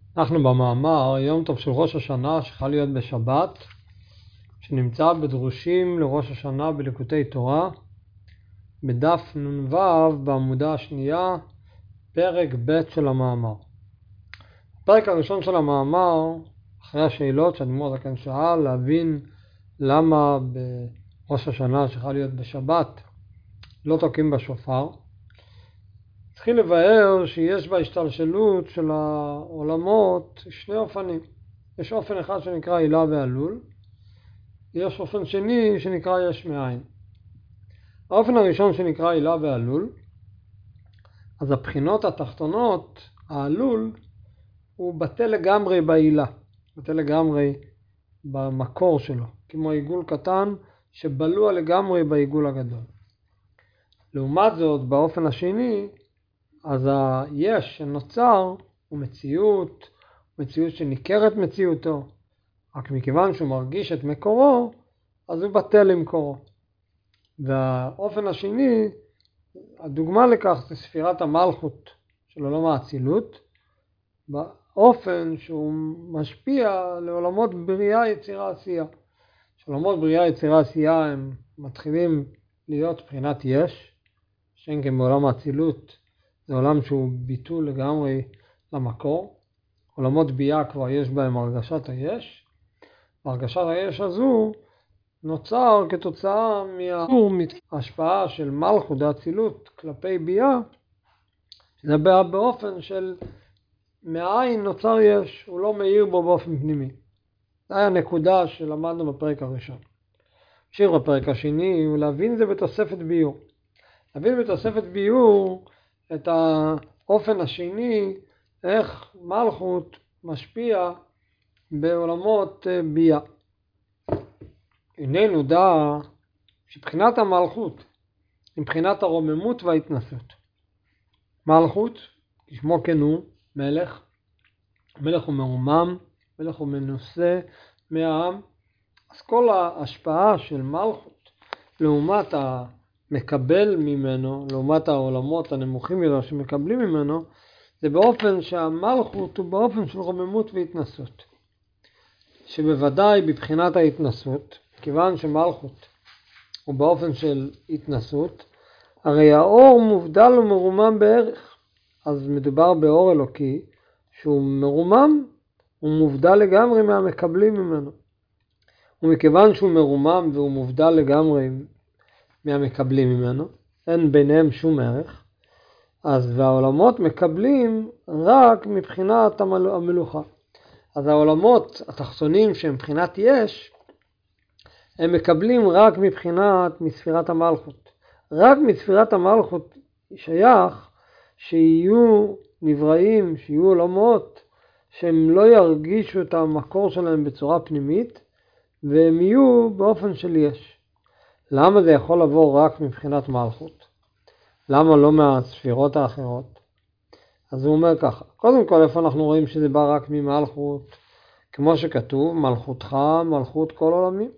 אנחנו במאמר יום טוב של ראש השנה שחל להיות בשבת, שנמצא בדרושים לראש השנה בליקוטי תורה, בדף נ"ו בעמודה השנייה, פרק ב' של המאמר. הפרק הראשון של המאמר, אחרי השאלות שהאדמו"ר הזקן שאל, להבין למה בראש השנה שחל להיות בשבת לא תוקעים בשופר. התחיל לבאר שיש בהשתלשלות של העולמות שני אופנים. יש אופן אחד שנקרא עילה ועלול, יש אופן שני שנקרא יש מאין. האופן הראשון שנקרא עילה ועלול, אז הבחינות התחתונות, העלול, הוא בטל לגמרי בעילה, בטל לגמרי במקור שלו, כמו עיגול קטן שבלוע לגמרי בעיגול הגדול. לעומת זאת, באופן השני, אז היש שנוצר הוא מציאות שניכרת מציאותו, רק מכיוון שהוא מרגיש את מקורו, אז הוא בטל למקורו. והאופן השני, הדוגמה לכך זה ספירת המלכות של עולם האצילות, באופן שהוא משפיע לעולמות בריאה, יצירה, עשייה. שעולמות בריאה, יצירה, עשייה הם מתחילים להיות בחינת יש, שאין כן בעולם האצילות, זה עולם שהוא ביטול לגמרי למקור. עולמות ביאה כבר יש בהם הרגשת היש. והרגשת היש הזו נוצר כתוצאה מההשפעה של מלכות דאצילות כלפי ביאה. זה באופן של מאין נוצר יש, הוא לא מאיר בו באופן פנימי. זה היה נקודה שלמדנו בפרק הראשון. נמשיך בפרק השני, ולהבין זה בתוספת ביור. להבין בתוספת ביור את האופן השני, איך מלכות משפיע בעולמות ביאה. הננו דע שבחינת המלכות, מבחינת הרוממות וההתנסות. מלכות, כשמו כן הוא, מלך. מלך הוא מרומם, מלך הוא מנוסה מהעם. אז כל ההשפעה של מלכות, לעומת מקבל ממנו, לעומת העולמות הנמוכים יותר שמקבלים ממנו, זה באופן שהמלכות הוא באופן של רוממות והתנסות. שבוודאי בבחינת ההתנסות, כיוון שמלכות הוא באופן של התנסות, הרי האור מובדל ומרומם בערך. אז מדובר באור אלוקי שהוא מרומם, הוא מובדל לגמרי מהמקבלים ממנו. ומכיוון שהוא מרומם והוא מובדל לגמרי מהמקבלים ממנו, אין ביניהם שום ערך, אז והעולמות מקבלים רק מבחינת המלוכה. אז העולמות התחתונים שהם מבחינת יש, הם מקבלים רק מבחינת מספירת המלכות. רק מספירת המלכות שייך שיהיו נבראים, שיהיו עולמות, שהם לא ירגישו את המקור שלהם בצורה פנימית, והם יהיו באופן של יש. למה זה יכול לבוא רק מבחינת מלכות? למה לא מהספירות האחרות? אז הוא אומר ככה, קודם כל איפה אנחנו רואים שזה בא רק ממלכות? כמו שכתוב, מלכותך מלכות כל עולמים.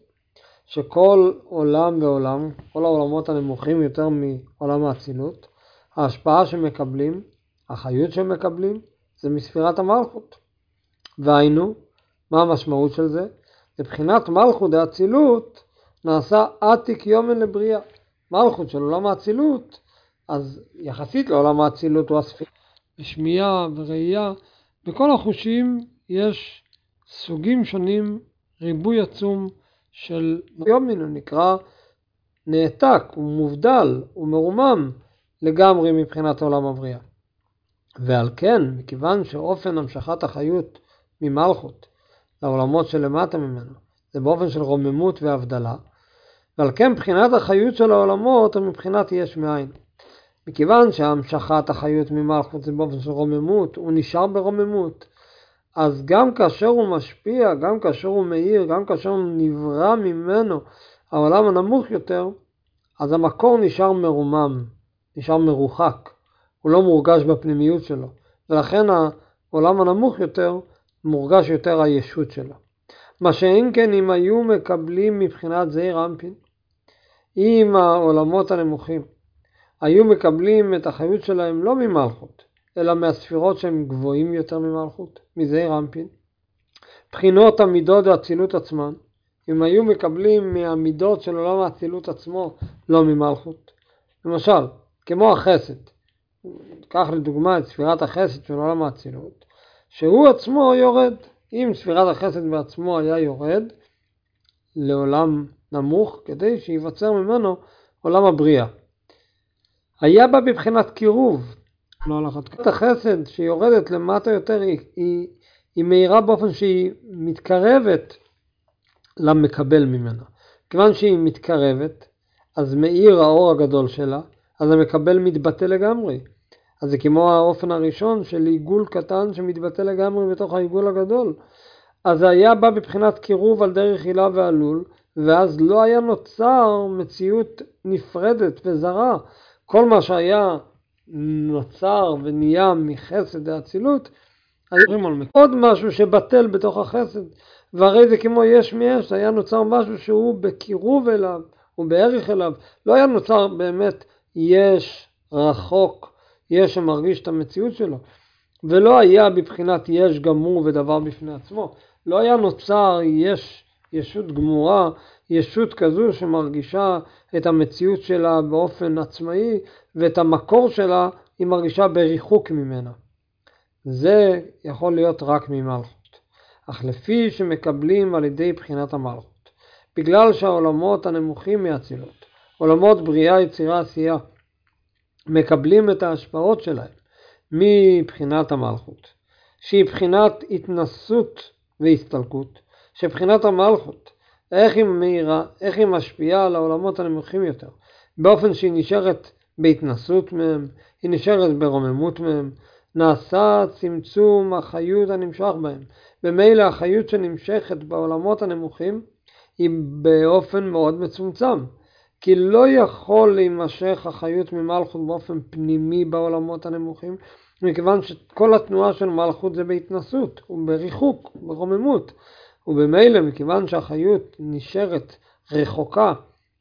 שכל עולם ועולם, כל העולמות הנמוכים יותר מעולם האצילות, ההשפעה שמקבלים, החיות שמקבלים, זה מספירת המלכות. והיינו, מה המשמעות של זה? מבחינת מלכות האצילות, נעשה עתיק יומן לבריאה. מלכות של עולם האצילות, אז יחסית לעולם האצילות הוא הספירה. בשמיעה וראייה, בכל החושים יש סוגים שונים, ריבוי עצום של יומן, הוא נקרא נעתק, הוא מובדל, הוא מרומם לגמרי מבחינת עולם הבריאה. ועל כן, מכיוון שאופן המשכת החיות ממלכות לעולמות שלמטה ממנו, זה באופן של רוממות והבדלה, ועל כן מבחינת החיות של העולמות הוא מבחינת יש מאין. מכיוון שהמשכת החיות ממלכות זה באופן של רוממות, הוא נשאר ברוממות, אז גם כאשר הוא משפיע, גם כאשר הוא מאיר, גם כאשר הוא נברא ממנו העולם הנמוך יותר, אז המקור נשאר מרומם, נשאר מרוחק, הוא לא מורגש בפנימיות שלו, ולכן העולם הנמוך יותר מורגש יותר הישות שלו. מה שאין כן אם היו מקבלים מבחינת זעיר אנפין, אם העולמות הנמוכים היו מקבלים את החיות שלהם לא ממלכות, אלא מהספירות שהם גבוהים יותר ממלכות, מזעיר אנפין. בחינות המידות והאצילות עצמן, אם היו מקבלים מהמידות של עולם האצילות עצמו, לא ממלכות. למשל, כמו החסד, קח לדוגמה את ספירת החסד של עולם האצילות, שהוא עצמו יורד. אם ספירת החסד בעצמו היה יורד לעולם נמוך, כדי שיווצר ממנו עולם הבריאה, היה בה בבחינת קירוב. ספירת החסד שיורדת למטה יותר, היא מהירה באופן שהיא מתקרבת למקבל ממנה. כיוון שהיא מתקרבת, אז מאיר האור הגדול שלה, אז המקבל מתבטא לגמרי. אז זה כמו האופן הראשון של עיגול קטן שמתבטא לגמרי בתוך העיגול הגדול. אז זה היה בא בבחינת קירוב על דרך הילה ועלול, ואז לא היה נוצר מציאות נפרדת וזרה. כל מה שהיה נוצר ונהיה מחסד האצילות, עוד משהו שבטל בתוך החסד. והרי זה כמו יש מיש, היה נוצר משהו שהוא בקירוב אליו, הוא בערך אליו. לא היה נוצר באמת יש רחוק, יש שמרגיש את המציאות שלו. ולא היה בבחינת יש גמור ודבר בפני עצמו. לא היה נוצר יש ישות גמורה, ישות כזו שמרגישה את המציאות שלה באופן עצמאי, ואת המקור שלה היא מרגישה בריחוק ממנה. זה יכול להיות רק ממלכות. אך לפי שמקבלים על ידי בחינת המלכות, בגלל שהעולמות הנמוכים מהאצילות, עולמות בריאה, יצירה, עשייה, מקבלים את ההשפעות שלהם מבחינת המלכות, שהיא בחינת התנסות והסתלקות, שבחינת המלכות, איך היא מהירה, איך היא משפיעה על העולמות הנמוכים יותר, באופן שהיא נשארת בהתנסות מהם, היא נשארת ברוממות מהם, נעשה צמצום החיות הנמשך בהם. במילא החיות שנמשכת בעולמות הנמוכים היא באופן מאוד מצומצם, כי לא יכול להימשך החיות ממלכות באופן פנימי בעולמות הנמוכים, מכיוון שכל התנועה של מלכות זה בהתנסות ובריחוק, ברוממות, ובמילא מכיוון שהחיות נשארת רחוקה,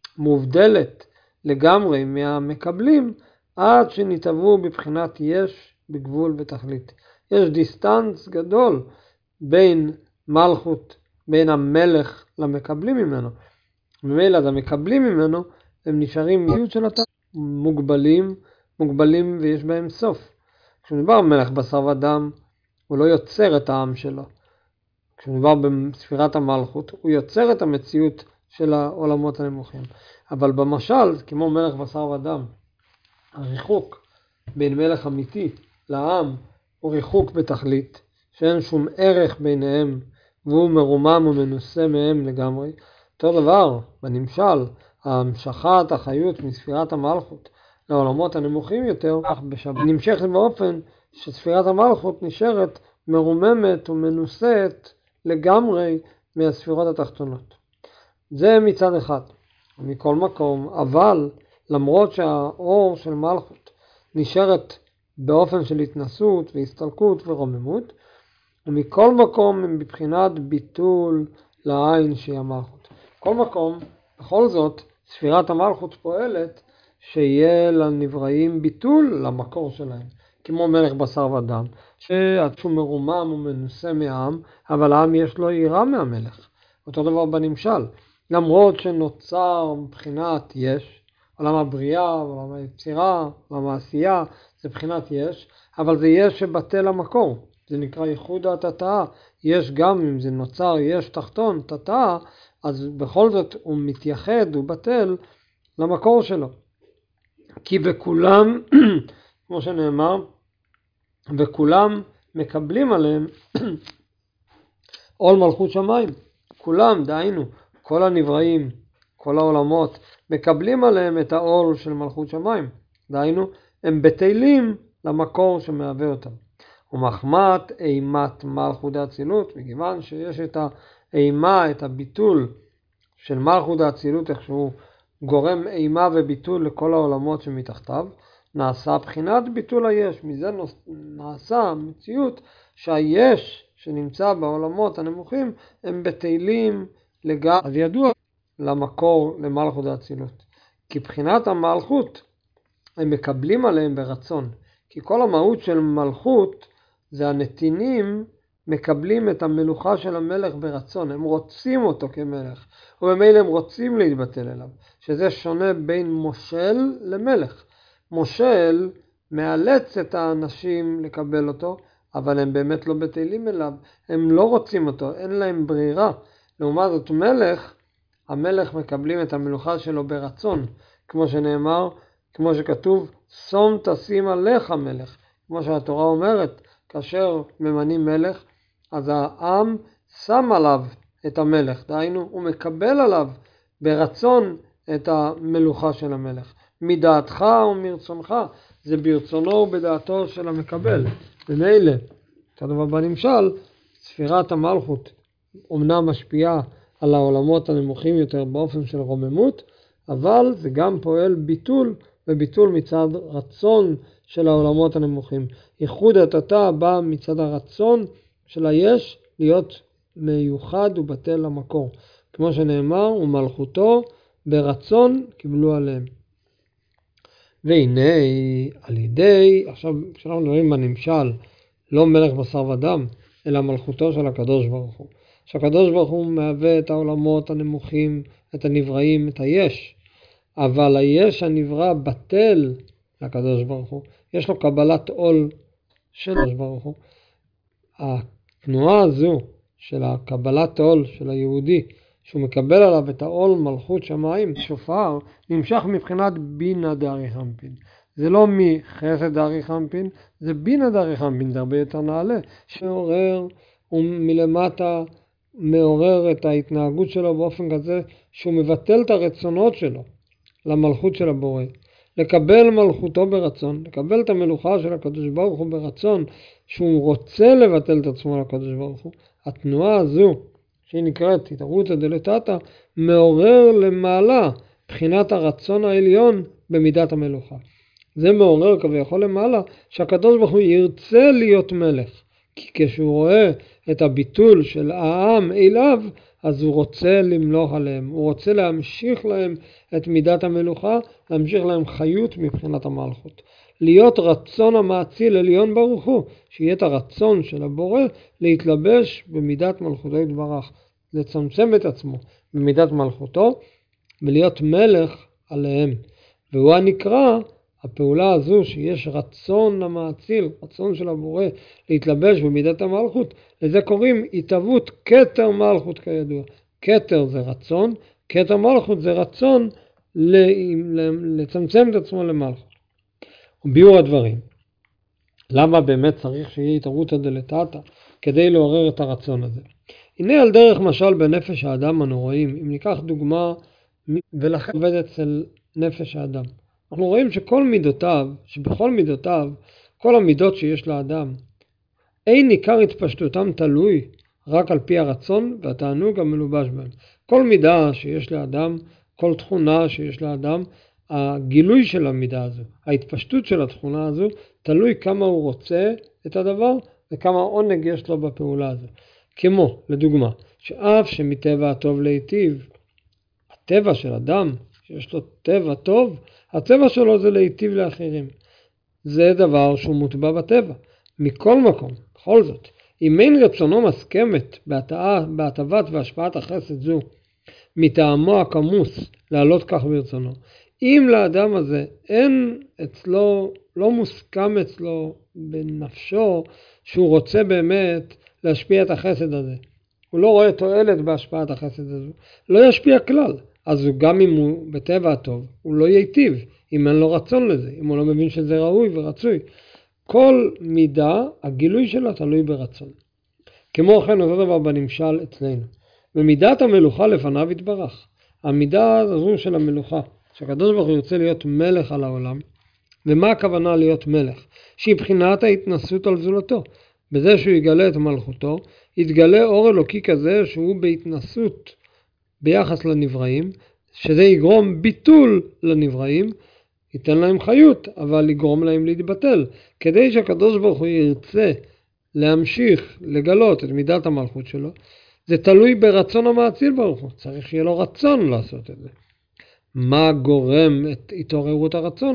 מובדלת לגמרי מהמקבלים, עד שנתעבו בבחינת יש בגבול ותכלית. יש דיסטנס גדול בין מלכות, בין המלך למקבלים ממנו. במילא המקבלים ממנו הם נשארים מיעוט של התא, מוגבלים ויש בהם סוף. כשמדובר מלך בשר ודם, הוא לא יוצר את העם שלו. כשמדובר בספירת המלכות, הוא יוצר את המציאות של העולמות הנמוכים. אבל במשל, כמו מלך בשר ודם, הריחוק בין מלך אמיתי לעם הוא ריחוק בתכלית, שאין שום ערך ביניהם, והוא מרומם ומנוסה מהם לגמרי. אותו דבר, בנמשל, המשכת החיות מספירת המלכות לעולמות הנמוכים יותר, נמשכת באופן שספירת המלכות נשארת מרוממת ומנוסת לגמרי מהספירות התחתונות. זה מצד אחד. מכל מקום, אבל למרות שהאור של מלכות נשארת באופן של התנסות והסתלקות ורוממות, ומכל מקום הם בבחינת ביטול לעין שהיא המלכות. כל מקום, בכל זאת, ספירת המלכות פועלת שיהיה לנבראים ביטול למקור שלהם, כמו מלך בשר ודם, שהוא מרומם ומנוסה מהעם, אבל העם יש לו יראה מהמלך. אותו דבר בנמשל, למרות שנוצר מבחינת יש, עולם הבריאה, עולם היצירה, עולם העשייה, זה בחינת יש, אבל זה יש שבטל המקור. זה נקרא ייחוד התתאה. יש גם אם זה נוצר יש תחתון, תתאה, אז בכל זאת הוא מתייחד, הוא בטל למקור שלו. כי בכולם, כמו שנאמר, וכולם מקבלים עליהם עול מלכות שמיים. כולם, דהיינו, כל הנבראים, כל העולמות, מקבלים עליהם את העול של מלכות שמיים. דהיינו, הם בטלים למקור שמהווה אותם. ומחמת אימת מלכות האצילות, מכיוון שיש את האימה, את הביטול של מלכות האצילות, איך שהוא גורם אימה וביטול לכל העולמות שמתחתיו, נעשה בחינת ביטול היש. מזה נעשה מציאות שהיש שנמצא בעולמות הנמוכים הם בטלים לגמרי. אז ידוע למקור למלכות האצילות. כי בחינת המלכות הם מקבלים עליהם ברצון. כי כל המהות של מלכות זה הנתינים מקבלים את המלוכה של המלך ברצון, הם רוצים אותו כמלך, ובמילא הם רוצים להתבטל אליו, שזה שונה בין מושל למלך. מושל מאלץ את האנשים לקבל אותו, אבל הם באמת לא בטלים אליו, הם לא רוצים אותו, אין להם ברירה. לעומת זאת מלך, המלך מקבלים את המלוכה שלו ברצון, כמו שנאמר, כמו שכתוב, שום תשים עליך מלך, כמו שהתורה אומרת, כאשר ממנים מלך, אז העם שם עליו את המלך, דהיינו הוא מקבל עליו ברצון את המלוכה של המלך. מדעתך ומרצונך, זה ברצונו ובדעתו של המקבל. ומילא, כתוב בנמשל, ספירת המלכות אומנם משפיעה על העולמות הנמוכים יותר באופן של רוממות, אבל זה גם פועל ביטול, וביטול מצד רצון של העולמות הנמוכים. ייחוד התתה בא מצד הרצון של היש להיות מיוחד ובטל למקור. כמו שנאמר, ומלכותו ברצון קיבלו עליהם. והנה על ידי, עכשיו כשאנחנו מדברים בנמשל, לא מלך בשר ודם, אלא מלכותו של הקדוש ברוך הוא. שהקדוש ברוך הוא מהווה את העולמות הנמוכים, את הנבראים, את היש. אבל היש הנברא בטל לקדוש ברוך הוא. יש לו קבלת עול של הקדוש ברוך הוא. התנועה הזו של הקבלת עול של היהודי, שהוא מקבל עליו את העול מלכות שמיים, שופר, נמשך מבחינת בינה דארי חמפין. זה לא מחסד דארי חמפין, זה בינה דארי חמפין, זה הרבה יותר נעלה, שעורר ומלמטה מעורר את ההתנהגות שלו באופן כזה שהוא מבטל את הרצונות שלו למלכות של הבורא. לקבל מלכותו ברצון, לקבל את המלוכה של הקדוש ברוך הוא ברצון, שהוא רוצה לבטל את עצמו לקדוש ברוך הוא. התנועה הזו, שהיא נקראת התערותא דלתתא, מעורר למעלה בחינת הרצון העליון במידת המלוכה. זה מעורר כביכול למעלה שהקדוש ברוך הוא ירצה להיות מלך, כי כשהוא רואה את הביטול של העם אליו, אז הוא רוצה למלוך עליהם, הוא רוצה להמשיך להם את מידת המלוכה, להמשיך להם חיות מבחינת המלכות. להיות רצון המאציל עליון ברוך הוא, שיהיה את הרצון של הבורא להתלבש במידת מלכותו יתברך, לצמצם את עצמו במידת מלכותו ולהיות מלך עליהם. והוא הנקרא, הפעולה הזו שיש רצון המאציל, רצון של הבורא להתלבש במידת המלכות, לזה קוראים התהוות כתר מלכות כידוע. כתר זה רצון, כתר מלכות זה רצון לצמצם את עצמו למלכות. וביאור הדברים, למה באמת צריך שיהיה התערותא דלתתא כדי לעורר את הרצון הזה? הנה על דרך משל בנפש האדם אנו רואים, אם ניקח דוגמה ולכן עובד אצל נפש האדם. אנחנו רואים שכל מידותיו, שבכל מידותיו, כל המידות שיש לאדם, אין ניכר התפשטותם תלוי רק על פי הרצון והתענוג המלובש בהם. כל מידה שיש לאדם, כל תכונה שיש לאדם, הגילוי של המידה הזו, ההתפשטות של התכונה הזו, תלוי כמה הוא רוצה את הדבר וכמה עונג יש לו בפעולה הזו. כמו, לדוגמה, שאף שמטבע הטוב להיטיב, הטבע של אדם, שיש לו טבע טוב, הטבע שלו זה להיטיב לאחרים. זה דבר שהוא מוטבע בטבע. מכל מקום, בכל זאת, אם אין רצונו מסכמת בהטבת והשפעת החסד זו, מטעמו הכמוס לעלות כך ברצונו, אם לאדם הזה אין אצלו, לא מוסכם אצלו בנפשו שהוא רוצה באמת להשפיע את החסד הזה, הוא לא רואה תועלת בהשפעת החסד הזו, לא ישפיע כלל. אז הוא גם אם הוא בטבע הטוב, הוא לא ייטיב, אם אין לו רצון לזה, אם הוא לא מבין שזה ראוי ורצוי. כל מידה, הגילוי שלה תלוי ברצון. כמו כן, אותו דבר בנמשל אצלנו. במידת המלוכה לפניו יתברך. המידה הזו של המלוכה, שהקדוש ברוך הוא ירצה להיות מלך על העולם, ומה הכוונה להיות מלך? שהיא בחינת ההתנסות על זולתו. בזה שהוא יגלה את מלכותו, יתגלה אור אלוקי כזה שהוא בהתנסות ביחס לנבראים, שזה יגרום ביטול לנבראים, ייתן להם חיות, אבל יגרום להם להתבטל, כדי שהקדוש ברוך הוא ירצה להמשיך לגלות את מידת המלכות שלו. זה תלוי ברצון המאציל ברוך הוא, צריך שיהיה לו רצון לעשות את זה. מה גורם את התעוררות הרצון? אז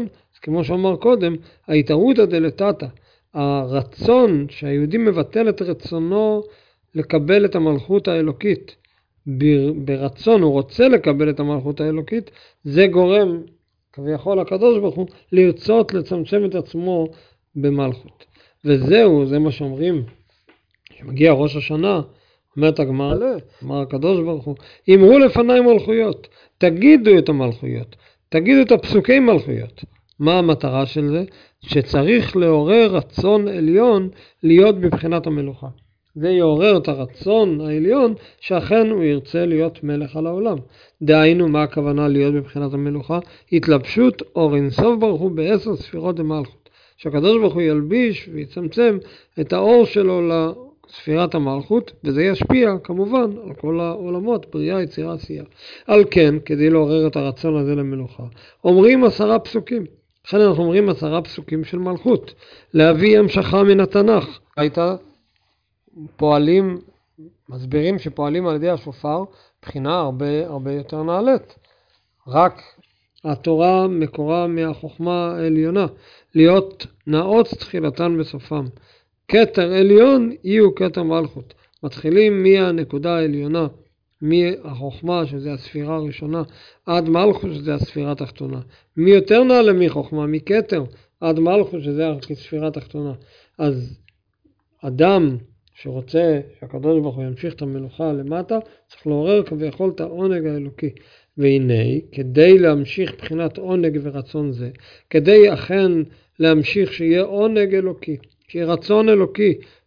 כמו שאמר קודם, ההתערותא דלתתא, הרצון שהיהודי מבטל את רצונו לקבל את המלכות האלוקית, ברצון הוא רוצה לקבל את המלכות האלוקית, זה גורם כביכול הקדוש ברוך הוא לרצות לצמצם את עצמו במלכות. וזהו, זה מה שאומרים, כשמגיע ראש השנה, אומרת הגמרא, אמר הקדוש ברוך הוא, אמרו לפניי מלכויות, תגידו את המלכויות, תגידו את הפסוקי מלכויות. מה המטרה של זה? שצריך לעורר רצון עליון להיות בבחינת המלוכה. זה יעורר את הרצון העליון שאכן הוא ירצה להיות מלך על העולם. דהיינו, מה הכוונה להיות בבחינת המלוכה? התלבשות אור אינסוף ברוך הוא ב10 ספירות דמלכות. שהקדוש ברוך הוא ילביש ויצמצם את האור שלו לספירת המלכות, וזה ישפיע כמובן על כל העולמות, בריאה, יצירה, עשייה. על כן, כדי לעורר את הרצון הזה למלוכה, אומרים 10 פסוקים. לכן אנחנו אומרים 10 פסוקים של מלכות. להביא המשכה מן התנ"ך. הייתה פועלים, מסבירים שפועלים על ידי השופר, בחינה הרבה יותר נעלית. רק התורה מקורה מהחוכמה העליונה, להיות נאות תחילתן בסופם. כתר עליון יהיו כתר מלכות. מתחילים מהנקודה העליונה, מהחוכמה שזה הספירה הראשונה, עד מלכות שזה הספירה התחתונה. מי יותר נעלה מחוכמה, מכתר, עד מלכות שזה הספירה התחתונה. אז אדם שרוצה שהקדוש ברוך הוא ימשיך את המלוכה למטה, צריך לעורר כביכול את העונג האלוקי. והנה, כדי להמשיך בחינת עונג ורצון זה, כדי אכן להמשיך שיהיה עונג אלוקי, שיהיה רצון אלוקי,